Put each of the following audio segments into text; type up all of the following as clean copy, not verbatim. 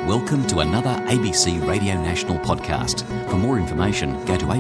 Welcome to another ABC Radio National podcast. For more information, go to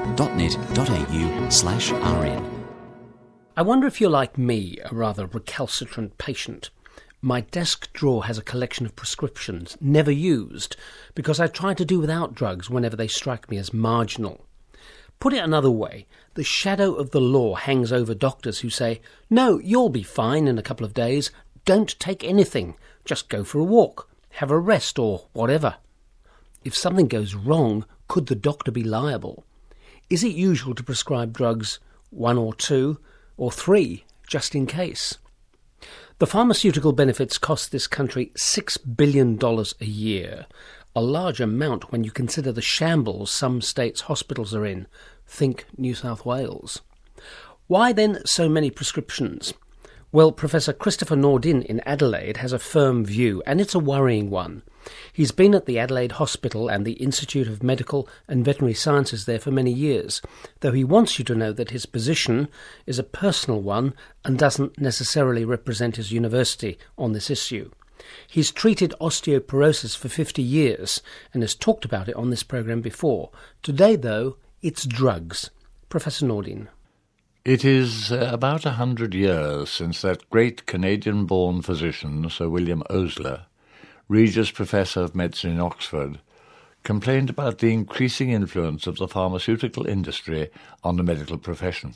abc.net.au/rn. I wonder if you're like me, a rather recalcitrant patient. My desk drawer has a collection of prescriptions never used because I try to do without drugs whenever they strike me as marginal. Put it another way, the shadow of the law hangs over doctors who say, "No, you'll be fine in a couple of days. Don't take anything. Just go for a walk, have a rest or whatever." If something goes wrong, could the doctor be liable? Is it usual to prescribe drugs 1 or 2 or 3 just in case? The pharmaceutical benefits cost this country $6 billion a year, a large amount when you consider the shambles some states' hospitals are in. Think New South Wales. Why then so many prescriptions? Well, Professor Christopher Nordin in Adelaide has a firm view, and it's a worrying one. He's been at the Adelaide Hospital and the Institute of Medical and Veterinary Sciences there for many years, though he wants you to know that his position is a personal one and doesn't necessarily represent his university on this issue. He's treated osteoporosis for 50 years and has talked about it on this programme before. Today, though, it's drugs. Professor Nordin. It is about 100 years since that great Canadian-born physician, Sir William Osler, Regius Professor of Medicine in Oxford, complained about the increasing influence of the pharmaceutical industry on the medical profession.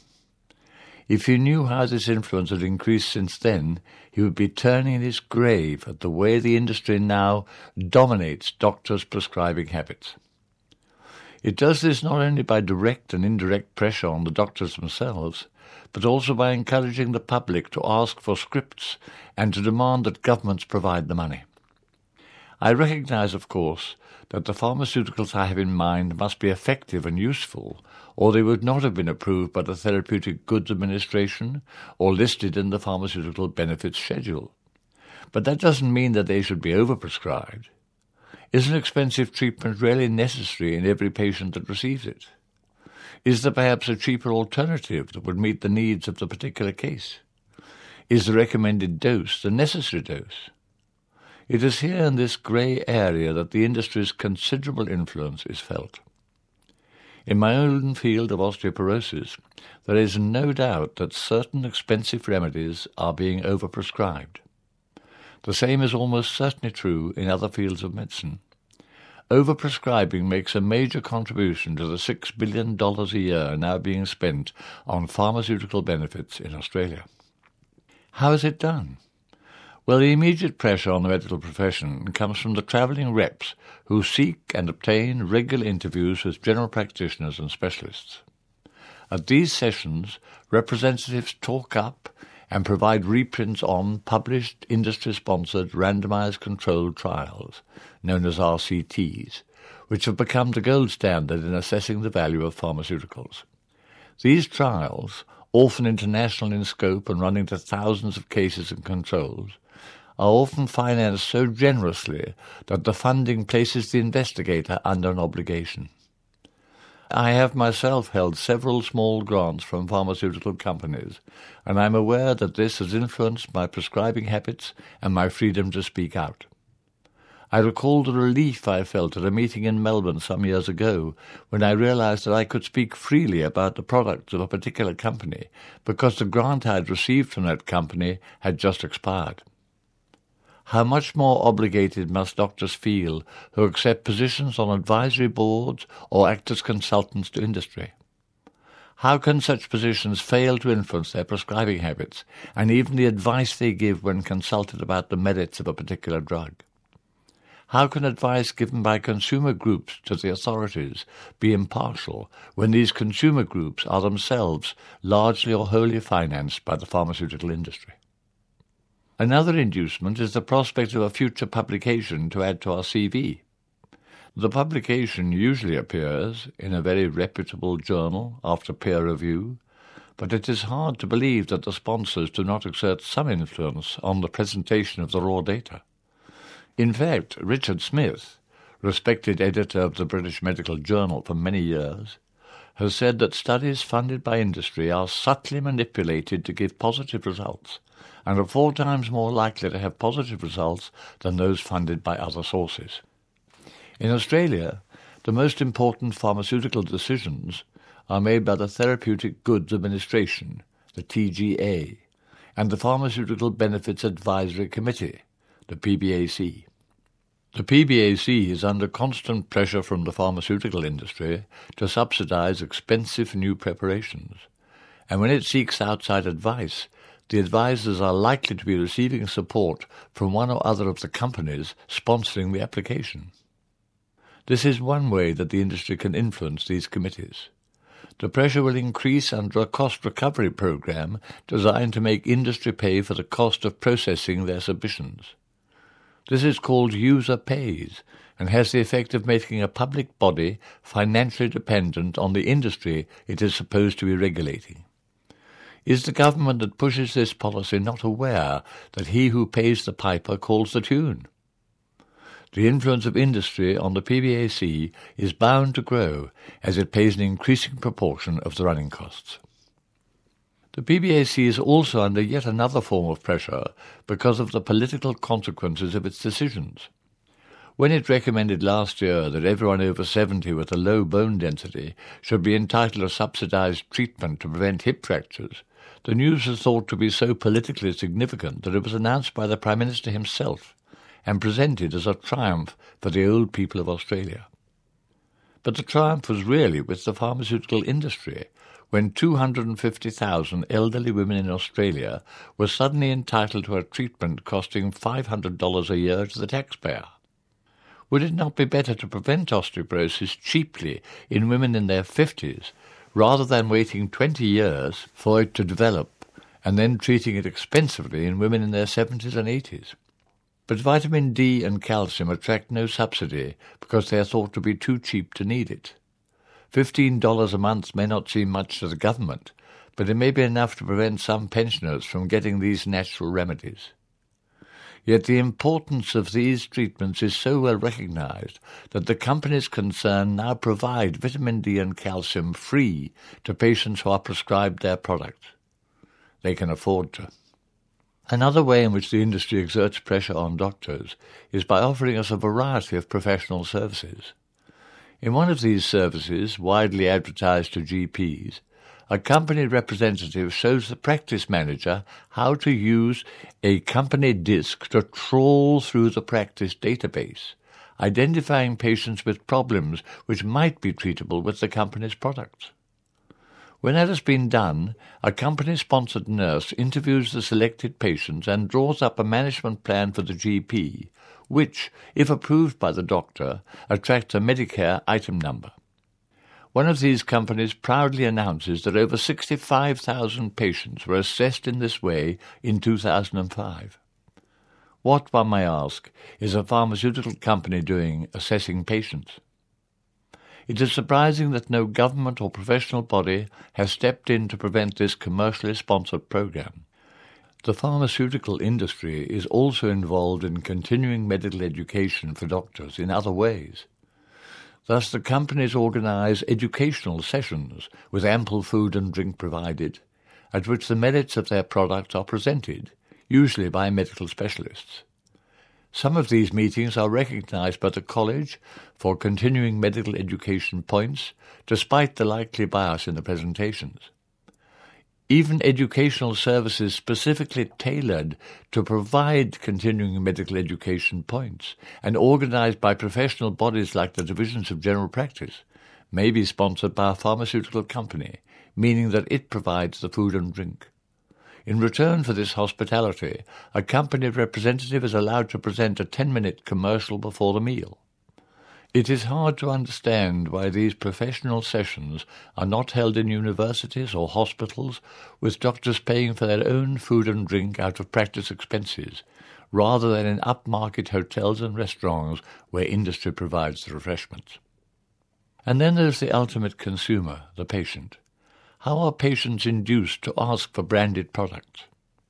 If he knew how this influence had increased since then, he would be turning in his grave at the way the industry now dominates doctors' prescribing habits. It does this not only by direct and indirect pressure on the doctors themselves, but also by encouraging the public to ask for scripts and to demand that governments provide the money. I recognise, of course, that the pharmaceuticals I have in mind must be effective and useful, or they would not have been approved by the Therapeutic Goods Administration or listed in the Pharmaceutical Benefits Schedule. But that doesn't mean that they should be overprescribed. Is an expensive treatment really necessary in every patient that receives it? Is there perhaps a cheaper alternative that would meet the needs of the particular case? Is the recommended dose the necessary dose? It is here in this grey area that the industry's considerable influence is felt. In my own field of osteoporosis, there is no doubt that certain expensive remedies are being overprescribed. The same is almost certainly true in other fields of medicine. Overprescribing makes a major contribution to the $6 billion a year now being spent on pharmaceutical benefits in Australia. How is it done? Well, the immediate pressure on the medical profession comes from the travelling reps who seek and obtain regular interviews with general practitioners and specialists. At these sessions, representatives talk up and provide reprints on published industry-sponsored randomised controlled trials, known as RCTs, which have become the gold standard in assessing the value of pharmaceuticals. These trials, often international in scope and running to thousands of cases and controls, are often financed so generously that the funding places the investigator under an obligation. I have myself held several small grants from pharmaceutical companies, and I am aware that this has influenced my prescribing habits and my freedom to speak out. I recall the relief I felt at a meeting in Melbourne some years ago when I realised that I could speak freely about the products of a particular company because the grant I had received from that company had just expired. How much more obligated must doctors feel who accept positions on advisory boards or act as consultants to industry? How can such positions fail to influence their prescribing habits and even the advice they give when consulted about the merits of a particular drug? How can advice given by consumer groups to the authorities be impartial when these consumer groups are themselves largely or wholly financed by the pharmaceutical industry? Another inducement is the prospect of a future publication to add to our CV. The publication usually appears in a very reputable journal after peer review, but it is hard to believe that the sponsors do not exert some influence on the presentation of the raw data. In fact, Richard Smith, respected editor of the British Medical Journal for many years, has said that studies funded by industry are subtly manipulated to give positive results and are 4 times more likely to have positive results than those funded by other sources. In Australia, the most important pharmaceutical decisions are made by the Therapeutic Goods Administration, the TGA, and the Pharmaceutical Benefits Advisory Committee, the PBAC. The PBAC is under constant pressure from the pharmaceutical industry to subsidize expensive new preparations, and when it seeks outside advice, the advisors are likely to be receiving support from one or other of the companies sponsoring the application. This is one way that the industry can influence these committees. The pressure will increase under a cost recovery program designed to make industry pay for the cost of processing their submissions. This is called user pays and has the effect of making a public body financially dependent on the industry it is supposed to be regulating. Is the government that pushes this policy not aware that he who pays the piper calls the tune? The influence of industry on the PBAC is bound to grow as it pays an increasing proportion of the running costs. The PBAC is also under yet another form of pressure because of the political consequences of its decisions. When it recommended last year that everyone over 70 with a low bone density should be entitled to subsidized treatment to prevent hip fractures, the news was thought to be so politically significant that it was announced by the Prime Minister himself and presented as a triumph for the old people of Australia. But the triumph was really with the pharmaceutical industry, when 250,000 elderly women in Australia were suddenly entitled to a treatment costing $500 a year to the taxpayer. Would it not be better to prevent osteoporosis cheaply in women in their 50s, rather than waiting 20 years for it to develop and then treating it expensively in women in their 70s and 80s? But vitamin D and calcium attract no subsidy because they are thought to be too cheap to need it. $15 a month may not seem much to the government, but it may be enough to prevent some pensioners from getting these natural remedies. Yet the importance of these treatments is so well recognized that the companies concerned now provide vitamin D and calcium free to patients who are prescribed their product. They can afford to. Another way in which the industry exerts pressure on doctors is by offering us a variety of professional services. In one of these services, widely advertised to GPs, a company representative shows the practice manager how to use a company disk to trawl through the practice database, identifying patients with problems which might be treatable with the company's products. When that has been done, a company-sponsored nurse interviews the selected patients and draws up a management plan for the GP, which, if approved by the doctor, attracts a Medicare item number. One of these companies proudly announces that over 65,000 patients were assessed in this way in 2005. What, one may ask, is a pharmaceutical company doing assessing patients? It is surprising that no government or professional body has stepped in to prevent this commercially sponsored program. The pharmaceutical industry is also involved in continuing medical education for doctors in other ways. Thus, the companies organize educational sessions with ample food and drink provided, at which the merits of their products are presented, usually by medical specialists. Some of these meetings are recognized by the college for continuing medical education points, despite the likely bias in the presentations. Even educational services specifically tailored to provide continuing medical education points and organized by professional bodies like the divisions of general practice may be sponsored by a pharmaceutical company, meaning that it provides the food and drink. In return for this hospitality, a company representative is allowed to present a 10-minute commercial before the meal. It is hard to understand why these professional sessions are not held in universities or hospitals, with doctors paying for their own food and drink out of practice expenses, rather than in upmarket hotels and restaurants where industry provides the refreshments. And then there's the ultimate consumer, the patient. How are patients induced to ask for branded products?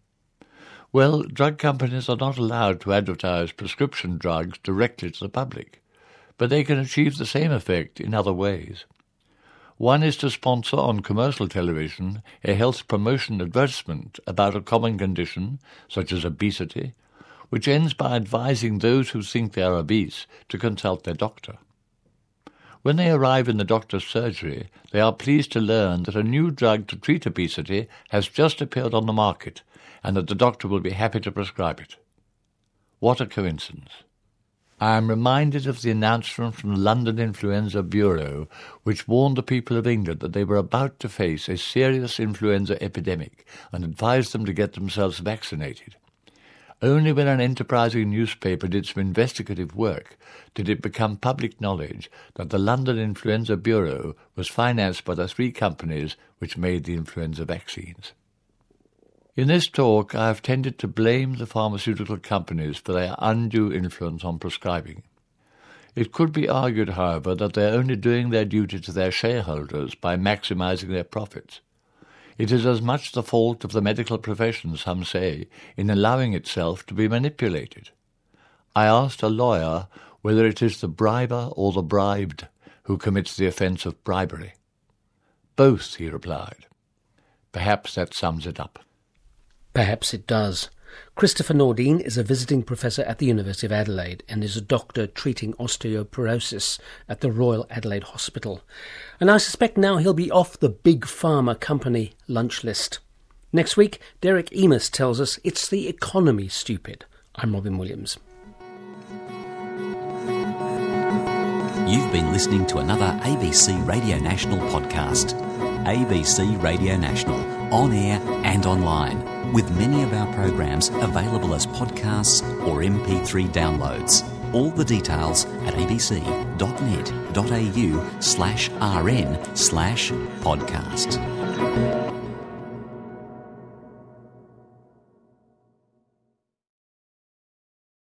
Well, drug companies are not allowed to advertise prescription drugs directly to the public, but they can achieve the same effect in other ways. One is to sponsor on commercial television a health promotion advertisement about a common condition, such as obesity, which ends by advising those who think they are obese to consult their doctor. When they arrive in the doctor's surgery, they are pleased to learn that a new drug to treat obesity has just appeared on the market and that the doctor will be happy to prescribe it. What a coincidence. I am reminded of the announcement from the London Influenza Bureau, which warned the people of England that they were about to face a serious influenza epidemic and advised them to get themselves vaccinated. Only when an enterprising newspaper did some investigative work did it become public knowledge that the London Influenza Bureau was financed by the 3 companies which made the influenza vaccines. In this talk, I have tended to blame the pharmaceutical companies for their undue influence on prescribing. It could be argued, however, that they are only doing their duty to their shareholders by maximising their profits. It is as much the fault of the medical profession, some say, in allowing itself to be manipulated. I asked a lawyer whether it is the briber or the bribed who commits the offence of bribery. Both, he replied. Perhaps that sums it up. Perhaps it does. Christopher Nordin is a visiting professor at the University of Adelaide and is a doctor treating osteoporosis at the Royal Adelaide Hospital. And I suspect now he'll be off the big pharma company lunch list. Next week, Derek Emus tells us it's the economy, stupid. I'm Robin Williams. You've been listening to another ABC Radio National podcast. ABC Radio National, on air and online, with many of our programs available as podcasts or MP3 downloads. All the details at abc.net.au/rn/podcast.